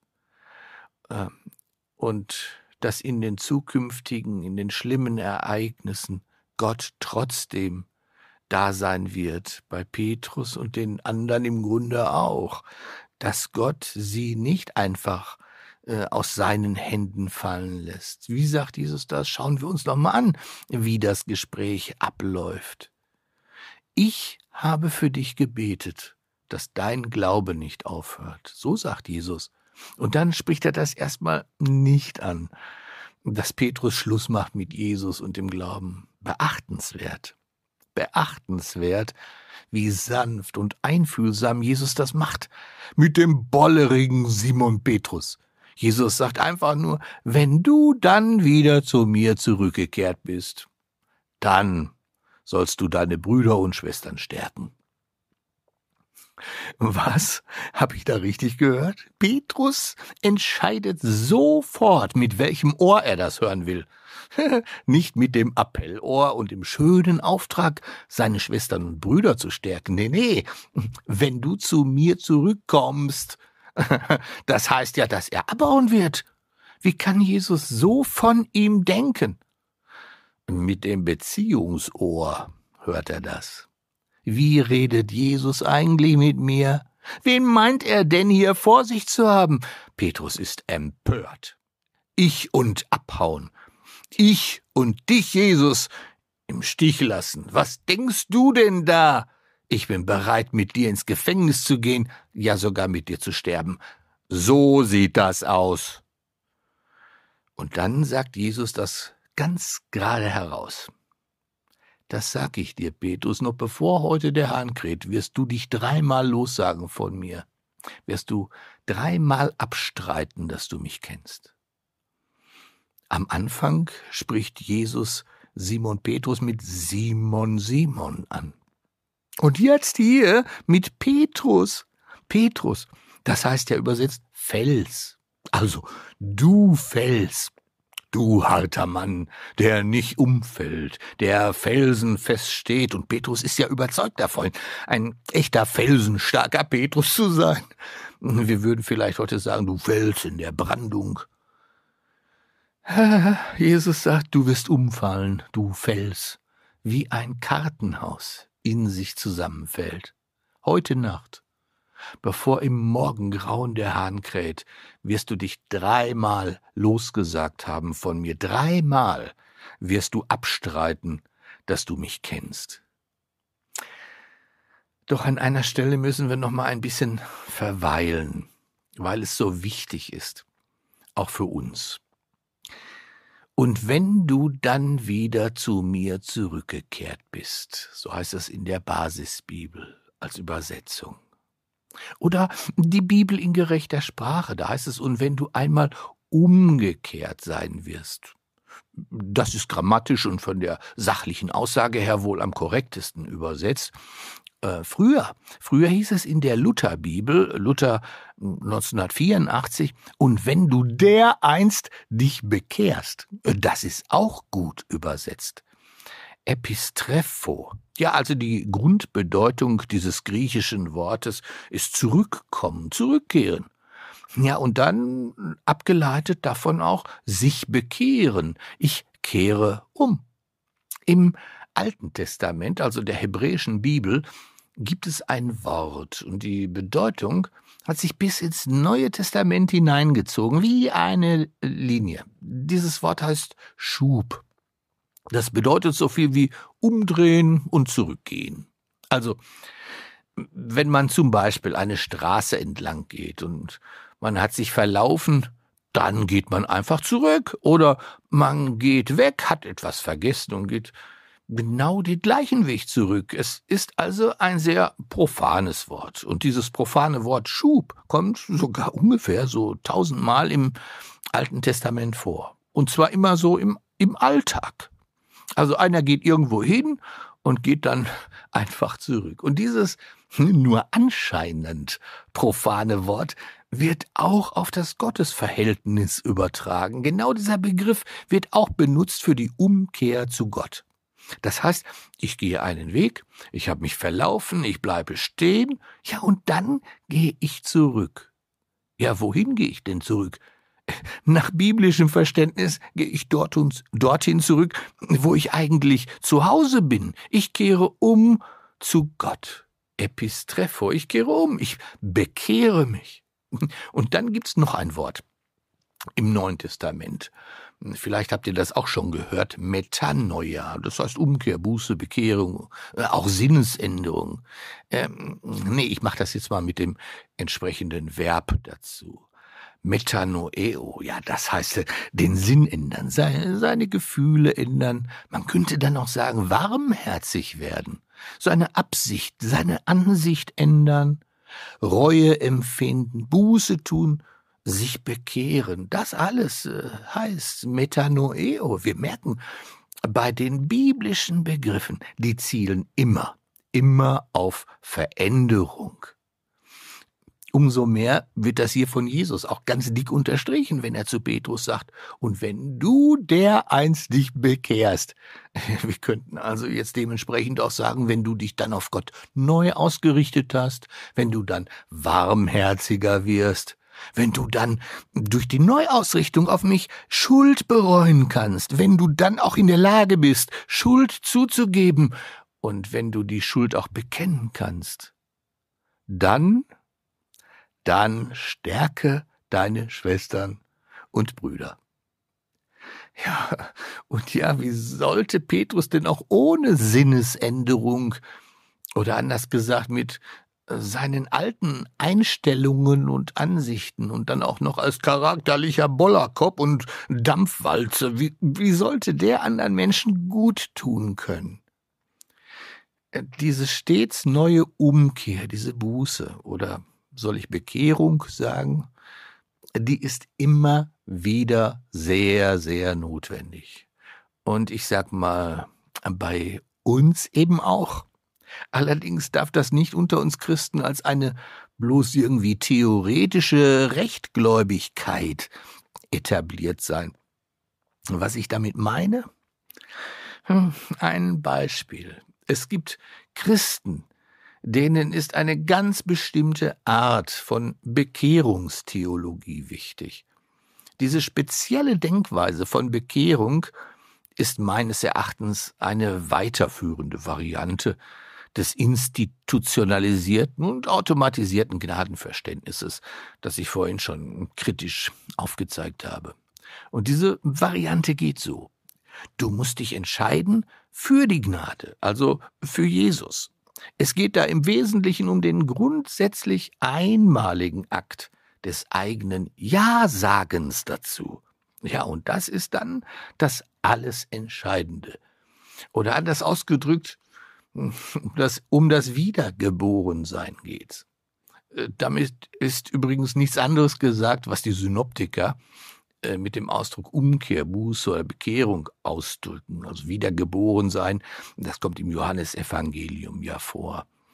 und dass in den zukünftigen, in den schlimmen Ereignissen Gott trotzdem da sein wird, bei Petrus und den anderen im Grunde auch, dass Gott sie nicht einfach aus seinen Händen fallen lässt. Wie sagt Jesus das? Schauen wir uns doch mal an, wie das Gespräch abläuft. Ich habe für dich gebetet, dass dein Glaube nicht aufhört. So sagt Jesus. Und dann spricht er das erstmal nicht an, dass Petrus Schluss macht mit Jesus und dem Glauben. Beachtenswert. Beachtenswert, wie sanft und einfühlsam Jesus das macht mit dem bollerigen Simon Petrus. Jesus sagt einfach nur, wenn du dann wieder zu mir zurückgekehrt bist, dann sollst du deine Brüder und Schwestern stärken. Was? Hab ich da richtig gehört? Petrus entscheidet sofort, mit welchem Ohr er das hören will. Nicht mit dem Appellohr und dem schönen Auftrag, seine Schwestern und Brüder zu stärken. Nee, wenn du zu mir zurückkommst, das heißt ja, dass er abhauen wird. Wie kann Jesus so von ihm denken? Mit dem Beziehungsohr hört er das. Wie redet Jesus eigentlich mit mir? Wen meint er denn hier vor sich zu haben? Petrus ist empört. Ich und abhauen. Ich und dich, Jesus, im Stich lassen. Was denkst du denn da? Ich bin bereit, mit dir ins Gefängnis zu gehen, ja sogar mit dir zu sterben. So sieht das aus. Und dann sagt Jesus das ganz gerade heraus. Das sag ich dir, Petrus, noch bevor heute der Hahn kräht, wirst du dich 3-mal lossagen von mir. Wirst du 3-mal abstreiten, dass du mich kennst. Am Anfang spricht Jesus Simon Petrus mit Simon, Simon an. Und jetzt hier mit Petrus. Petrus, das heißt ja übersetzt Fels. Also, du Fels. Du harter Mann, der nicht umfällt, der felsenfest steht. Und Petrus ist ja überzeugt davon, ein echter felsenstarker Petrus zu sein. Wir würden vielleicht heute sagen, du Fels in der Brandung. Jesus sagt, du wirst umfallen, du Fels, wie ein Kartenhaus in sich zusammenfällt. Heute Nacht, bevor im Morgengrauen der Hahn kräht, wirst du dich 3-mal losgesagt haben von mir. 3-mal wirst du abstreiten, dass du mich kennst. Doch an einer Stelle müssen wir noch mal ein bisschen verweilen, weil es so wichtig ist, auch für uns. Und wenn du dann wieder zu mir zurückgekehrt bist, so heißt es in der Basisbibel als Übersetzung. Oder die Bibel in gerechter Sprache, da heißt es, und wenn du einmal umgekehrt sein wirst. Das ist grammatisch und von der sachlichen Aussage her wohl am korrektesten übersetzt. Früher hieß es in der Lutherbibel, Luther 1984, und wenn du dereinst dich bekehrst, das ist auch gut übersetzt. Epistrepho, ja, also die Grundbedeutung dieses griechischen Wortes ist zurückkommen, zurückkehren. Ja, und dann abgeleitet davon auch sich bekehren. Ich kehre um. Im Alten Testament, also der hebräischen Bibel, gibt es ein Wort und die Bedeutung hat sich bis ins Neue Testament hineingezogen, wie eine Linie. Dieses Wort heißt Schub. Das bedeutet so viel wie umdrehen und zurückgehen. Also, wenn man zum Beispiel eine Straße entlang geht und man hat sich verlaufen, dann geht man einfach zurück. Oder man geht weg, hat etwas vergessen und geht genau den gleichen Weg zurück. Es ist also ein sehr profanes Wort. Und dieses profane Wort Schub kommt sogar ungefähr so 1000-mal im Alten Testament vor. Und zwar immer so im Alltag. Also einer geht irgendwo hin und geht dann einfach zurück. Und dieses nur anscheinend profane Wort wird auch auf das Gottesverhältnis übertragen. Genau dieser Begriff wird auch benutzt für die Umkehr zu Gott. Das heißt, ich gehe einen Weg, ich habe mich verlaufen, ich bleibe stehen, ja, und dann gehe ich zurück. Ja, wohin gehe ich denn zurück? Nach biblischem Verständnis gehe ich dorthin zurück, wo ich eigentlich zu Hause bin. Ich kehre um zu Gott. Epistrepho, ich kehre um, ich bekehre mich. Und dann gibt's noch ein Wort im Neuen Testament. Vielleicht habt ihr das auch schon gehört, Metanoia, das heißt Umkehr, Buße, Bekehrung, auch Sinnesänderung. Ich mache das jetzt mal mit dem entsprechenden Verb dazu. Metanoeo, ja, das heißt den Sinn ändern, seine Gefühle ändern. Man könnte dann auch sagen, warmherzig werden, seine Absicht, seine Ansicht ändern, Reue empfinden, Buße tun, sich bekehren. Das alles heißt Metanoeo. Wir merken, bei den biblischen Begriffen, die zielen immer auf Veränderung. Umso mehr wird das hier von Jesus auch ganz dick unterstrichen, wenn er zu Petrus sagt, und wenn du dereinst dich bekehrst. Wir könnten also jetzt dementsprechend auch sagen, wenn du dich dann auf Gott neu ausgerichtet hast, wenn du dann warmherziger wirst, wenn du dann durch die Neuausrichtung auf mich Schuld bereuen kannst, wenn du dann auch in der Lage bist, Schuld zuzugeben und wenn du die Schuld auch bekennen kannst, dann stärke deine Schwestern und Brüder. Ja, und ja, wie sollte Petrus denn auch ohne Sinnesänderung oder anders gesagt mit seinen alten Einstellungen und Ansichten und dann auch noch als charakterlicher Bollerkopf und Dampfwalze, wie sollte der anderen Menschen gut tun können? Diese stets neue Umkehr, diese Buße oder soll ich Bekehrung sagen, die ist immer wieder sehr, sehr notwendig. Und ich sag mal, bei uns eben auch. Allerdings darf das nicht unter uns Christen als eine bloß irgendwie theoretische Rechtgläubigkeit etabliert sein. Was ich damit meine? Ein Beispiel. Es gibt Christen, denen ist eine ganz bestimmte Art von Bekehrungstheologie wichtig. Diese spezielle Denkweise von Bekehrung ist meines Erachtens eine weiterführende Variante des institutionalisierten und automatisierten Gnadenverständnisses, das ich vorhin schon kritisch aufgezeigt habe. Und diese Variante geht so. Du musst dich entscheiden für die Gnade, also für Jesus. Es geht da im Wesentlichen um den grundsätzlich einmaligen Akt des eigenen Ja-Sagens dazu. Ja, und das ist dann das alles Entscheidende. Oder anders ausgedrückt, um das Wiedergeborensein geht. Damit ist übrigens nichts anderes gesagt, was die Synoptiker mit dem Ausdruck Umkehr, Buße oder Bekehrung ausdrücken. Also Wiedergeborensein, das kommt im Johannesevangelium ja vor.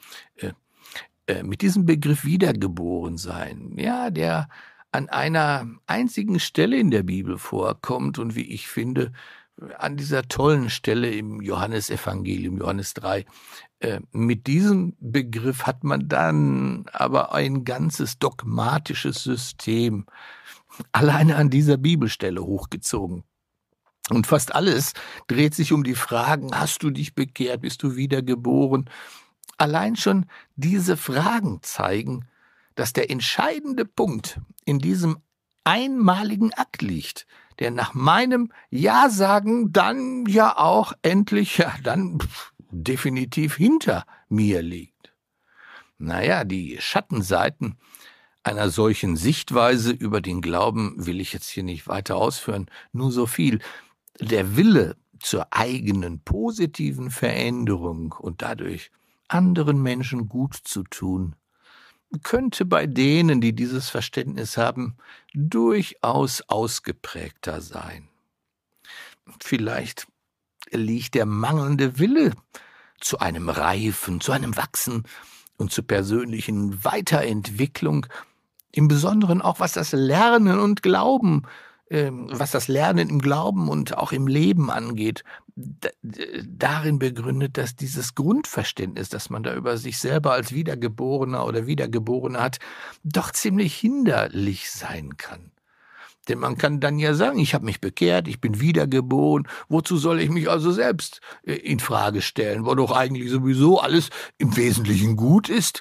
mit diesem Begriff wiedergeboren sein, ja, der an einer einzigen Stelle in der Bibel vorkommt und wie ich finde, an dieser tollen Stelle im Johannesevangelium, Johannes 3, mit diesem Begriff hat man dann aber ein ganzes dogmatisches System alleine an dieser Bibelstelle hochgezogen. Und fast alles dreht sich um die Fragen, hast du dich bekehrt, bist du wiedergeboren? Allein schon diese Fragen zeigen, dass der entscheidende Punkt in diesem einmaligen Akt liegt, der nach meinem Ja-Sagen dann ja auch endlich, ja dann definitiv hinter mir liegt. Naja, die Schattenseiten einer solchen Sichtweise über den Glauben will ich jetzt hier nicht weiter ausführen, nur so viel. Der Wille zur eigenen positiven Veränderung und dadurch anderen Menschen gut zu tun, könnte bei denen, die dieses Verständnis haben, durchaus ausgeprägter sein. Vielleicht liegt der mangelnde Wille zu einem Reifen, zu einem Wachsen und zur persönlichen Weiterentwicklung, im Besonderen auch was das Lernen und Glauben, was das Lernen im Glauben und auch im Leben angeht, darin begründet, dass dieses Grundverständnis, das man da über sich selber als Wiedergeborener oder Wiedergeborene hat, doch ziemlich hinderlich sein kann. Denn man kann dann ja sagen, ich habe mich bekehrt, ich bin wiedergeboren, wozu soll ich mich also selbst in Frage stellen, wo doch eigentlich sowieso alles im Wesentlichen gut ist?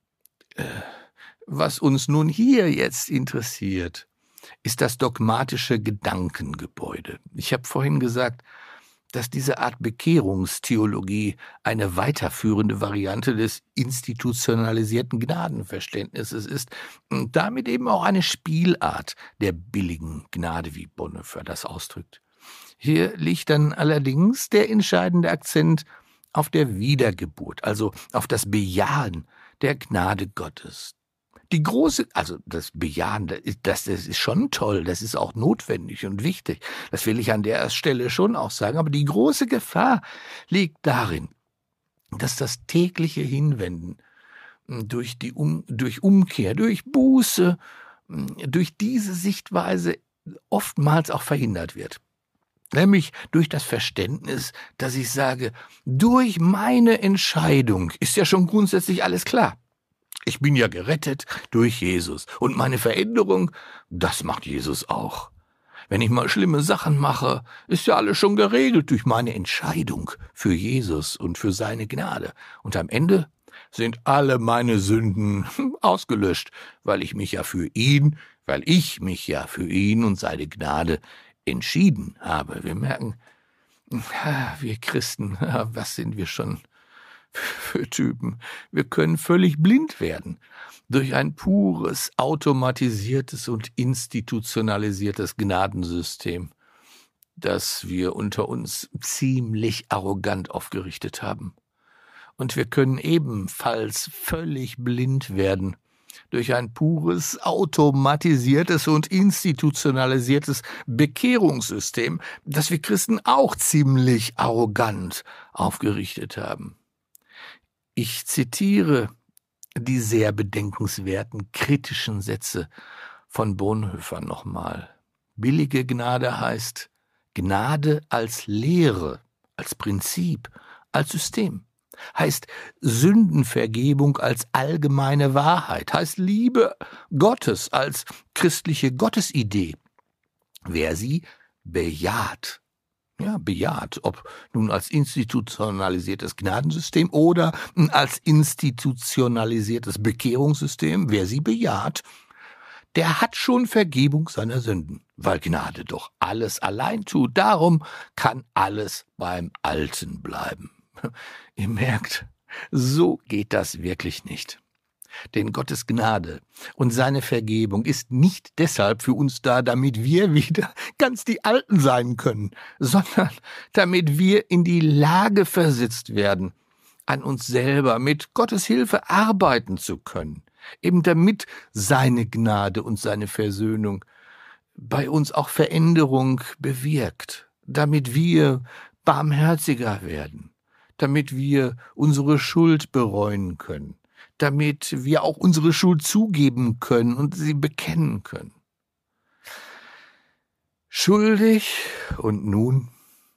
Was uns nun hier jetzt interessiert, ist das dogmatische Gedankengebäude. Ich habe vorhin gesagt, dass diese Art Bekehrungstheologie eine weiterführende Variante des institutionalisierten Gnadenverständnisses ist und damit eben auch eine Spielart der billigen Gnade, wie Bonhoeffer das ausdrückt. Hier liegt dann allerdings der entscheidende Akzent auf der Wiedergeburt, also auf das Bejahen der Gnade Gottes. Die große, also das Bejahen, das ist schon toll, das ist auch notwendig und wichtig. Das will ich an der Stelle schon auch sagen. Aber die große Gefahr liegt darin, dass das tägliche Hinwenden durch Umkehr, durch Buße, durch diese Sichtweise oftmals auch verhindert wird. Nämlich durch das Verständnis, dass ich sage, durch meine Entscheidung ist ja schon grundsätzlich alles klar. Ich bin ja gerettet durch Jesus. Und meine Veränderung, das macht Jesus auch. Wenn ich mal schlimme Sachen mache, ist ja alles schon geregelt durch meine Entscheidung für Jesus und für seine Gnade. Und am Ende sind alle meine Sünden ausgelöscht, weil ich mich ja für ihn und seine Gnade entschieden habe. Wir merken, wir Christen, was sind wir schon für Typen. Wir können völlig blind werden durch ein pures, automatisiertes und institutionalisiertes Gnadensystem, das wir unter uns ziemlich arrogant aufgerichtet haben. Und wir können ebenfalls völlig blind werden durch ein pures, automatisiertes und institutionalisiertes Bekehrungssystem, das wir Christen auch ziemlich arrogant aufgerichtet haben. Ich zitiere die sehr bedenkenswerten, kritischen Sätze von Bonhoeffer nochmal. Billige Gnade heißt Gnade als Lehre, als Prinzip, als System. Heißt Sündenvergebung als allgemeine Wahrheit. Heißt Liebe Gottes als christliche Gottesidee. Wer sie bejaht, ob nun als institutionalisiertes Gnadensystem oder als institutionalisiertes Bekehrungssystem, wer sie bejaht, der hat schon Vergebung seiner Sünden, weil Gnade doch alles allein tut. Darum kann alles beim Alten bleiben. Ihr merkt, so geht das wirklich nicht. Denn Gottes Gnade und seine Vergebung ist nicht deshalb für uns da, damit wir wieder ganz die Alten sein können, sondern damit wir in die Lage versetzt werden, an uns selber mit Gottes Hilfe arbeiten zu können, eben damit seine Gnade und seine Versöhnung bei uns auch Veränderung bewirkt, damit wir barmherziger werden, damit wir unsere Schuld bereuen können, damit wir auch unsere Schuld zugeben können und sie bekennen können. Schuldig und nun?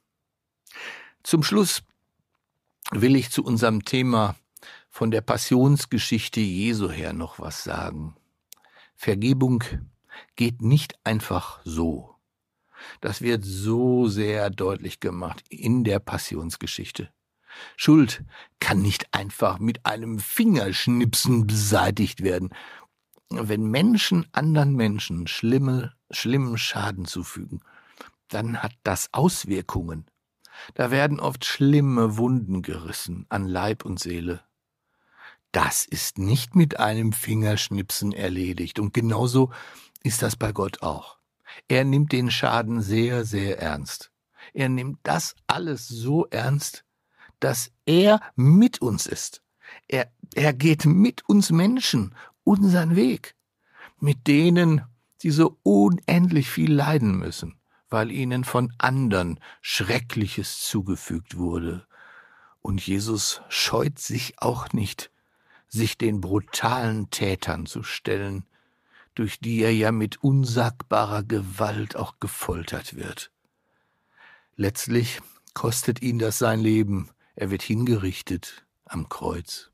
Zum Schluss will ich zu unserem Thema von der Passionsgeschichte Jesu her noch was sagen. Vergebung geht nicht einfach so. Das wird so sehr deutlich gemacht in der Passionsgeschichte. Schuld kann nicht einfach mit einem Fingerschnipsen beseitigt werden. Wenn Menschen anderen Menschen schlimmen Schaden zufügen, dann hat das Auswirkungen. Da werden oft schlimme Wunden gerissen an Leib und Seele. Das ist nicht mit einem Fingerschnipsen erledigt. Und genauso ist das bei Gott auch. Er nimmt den Schaden sehr, sehr ernst. Er nimmt das alles so ernst, dass er mit uns ist. Er geht mit uns Menschen unseren Weg, mit denen, die so unendlich viel leiden müssen, weil ihnen von anderen Schreckliches zugefügt wurde. Und Jesus scheut sich auch nicht, sich den brutalen Tätern zu stellen, durch die er ja mit unsagbarer Gewalt auch gefoltert wird. Letztlich kostet ihn das sein Leben. Er wird hingerichtet am Kreuz.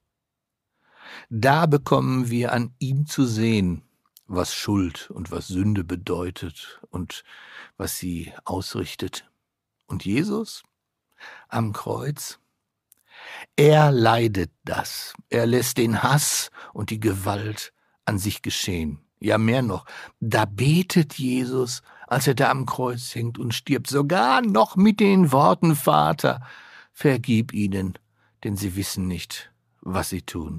Da bekommen wir an ihm zu sehen, was Schuld und was Sünde bedeutet und was sie ausrichtet. Und Jesus am Kreuz, er leidet das. Er lässt den Hass und die Gewalt an sich geschehen. Ja, mehr noch, da betet Jesus, als er da am Kreuz hängt und stirbt, sogar noch mit den Worten: Vater, vergib ihnen, denn sie wissen nicht, was sie tun.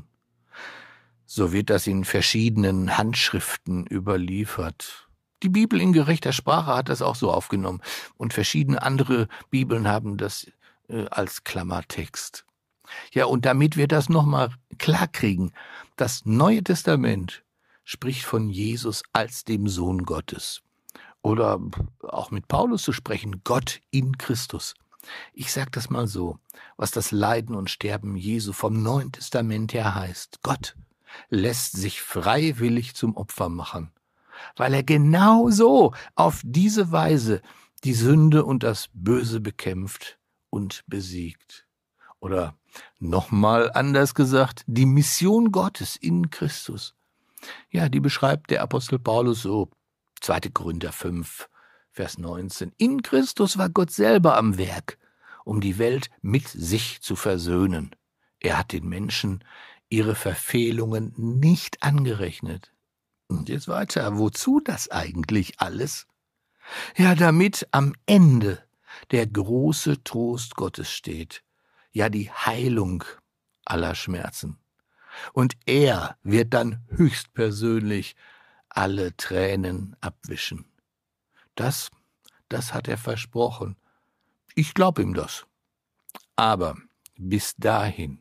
So wird das in verschiedenen Handschriften überliefert. Die Bibel in gerechter Sprache hat das auch so aufgenommen und verschiedene andere Bibeln haben das als Klammertext. Ja, und damit wir das nochmal klar kriegen, das Neue Testament spricht von Jesus als dem Sohn Gottes. Oder auch mit Paulus zu sprechen, Gott in Christus. Ich sage das mal so, was das Leiden und Sterben Jesu vom Neuen Testament her heißt. Gott lässt sich freiwillig zum Opfer machen, weil er genau so auf diese Weise die Sünde und das Böse bekämpft und besiegt. Oder nochmal anders gesagt, die Mission Gottes in Christus. Ja, die beschreibt der Apostel Paulus so, 2. Korinther 5, Vers 19. In Christus war Gott selber am Werk, um die Welt mit sich zu versöhnen. Er hat den Menschen ihre Verfehlungen nicht angerechnet. Und jetzt weiter, wozu das eigentlich alles? Ja, damit am Ende der große Trost Gottes steht, ja die Heilung aller Schmerzen. Und er wird dann höchstpersönlich alle Tränen abwischen. Das hat er versprochen. Ich glaube ihm das. Aber bis dahin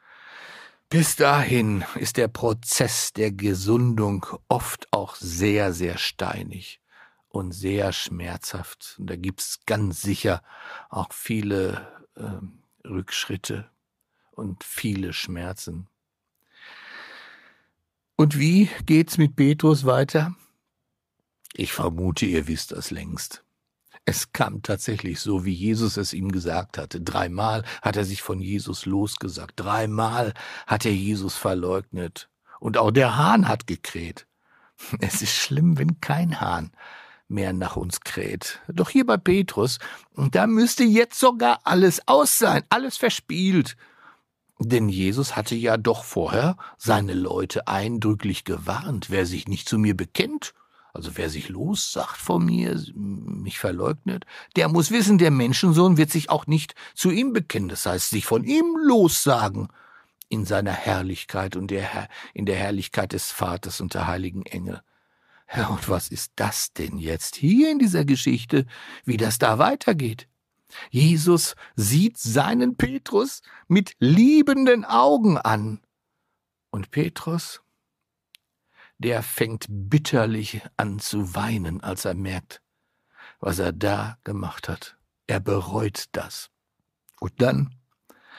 ist der Prozess der Gesundung oft auch sehr, sehr steinig und sehr schmerzhaft. Und da gibt es ganz sicher auch viele Rückschritte und viele Schmerzen. Und wie geht's mit Petrus weiter? Ich vermute, ihr wisst das längst. Es kam tatsächlich so, wie Jesus es ihm gesagt hatte. 3-mal hat er sich von Jesus losgesagt. 3-mal hat er Jesus verleugnet. Und auch der Hahn hat gekräht. Es ist schlimm, wenn kein Hahn mehr nach uns kräht. Doch hier bei Petrus, da müsste jetzt sogar alles aus sein, alles verspielt. Denn Jesus hatte ja doch vorher seine Leute eindrücklich gewarnt, wer sich nicht zu mir bekennt, also wer sich lossagt von mir, mich verleugnet, der muss wissen, der Menschensohn wird sich auch nicht zu ihm bekennen, das heißt, sich von ihm lossagen in seiner Herrlichkeit und in der Herrlichkeit des Vaters und der heiligen Engel. Ja, und was ist das denn jetzt hier in dieser Geschichte, wie das da weitergeht? Jesus sieht seinen Petrus mit liebenden Augen an. Und Petrus, der fängt bitterlich an zu weinen, als er merkt, was er da gemacht hat. Er bereut das. Und dann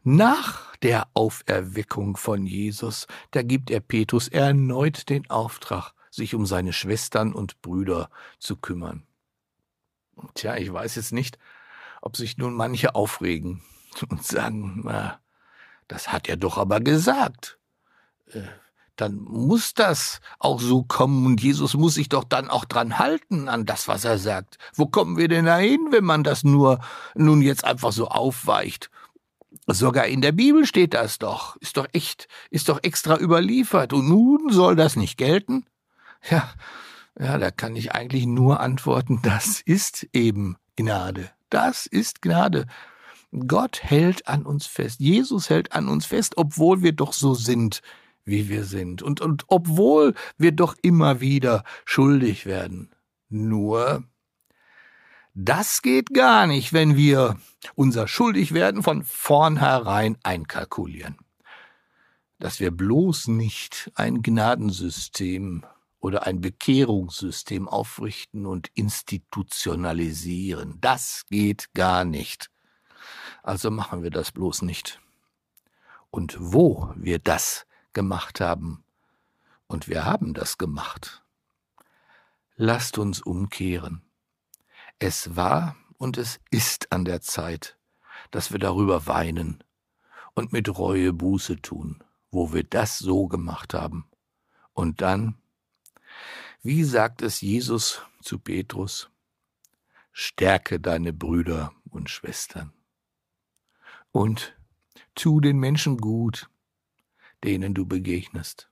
Nach der Auferweckung von Jesus, da gibt er Petrus erneut den Auftrag, sich um seine Schwestern und Brüder zu kümmern. Tja, ich weiß jetzt nicht, ob sich nun manche aufregen und sagen, na, das hat er doch aber gesagt. Dann muss das auch so kommen und Jesus muss sich doch dann auch dran halten an das, was er sagt. Wo kommen wir denn dahin, wenn man das nun jetzt einfach so aufweicht? Sogar in der Bibel steht das doch. Ist doch extra überliefert. Und nun soll das nicht gelten? Ja, da kann ich eigentlich nur antworten, das ist eben Gnade. Das ist Gnade. Gott hält an uns fest. Jesus hält an uns fest, obwohl wir doch so sind, wie wir sind. Und obwohl wir doch immer wieder schuldig werden. Nur, das geht gar nicht, wenn wir unser Schuldigwerden von vornherein einkalkulieren. Dass wir bloß nicht ein Gnadensystem oder ein Bekehrungssystem aufrichten und institutionalisieren. Das geht gar nicht. Also machen wir das bloß nicht. Und wo wir das gemacht haben, und wir haben das gemacht, lasst uns umkehren. Es war und es ist an der Zeit, dass wir darüber weinen und mit Reue Buße tun, wo wir das so gemacht haben. Und dann, wie sagt es Jesus zu Petrus, stärke deine Brüder und Schwestern und tu den Menschen gut, denen du begegnest.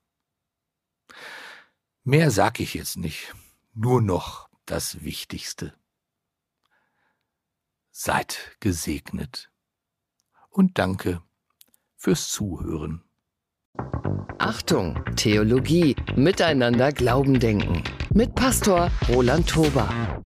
Mehr sag ich jetzt nicht, nur noch das Wichtigste. Seid gesegnet und danke fürs Zuhören. Achtung, Theologie, miteinander Glauben denken. Mit Pastor Roland Tober.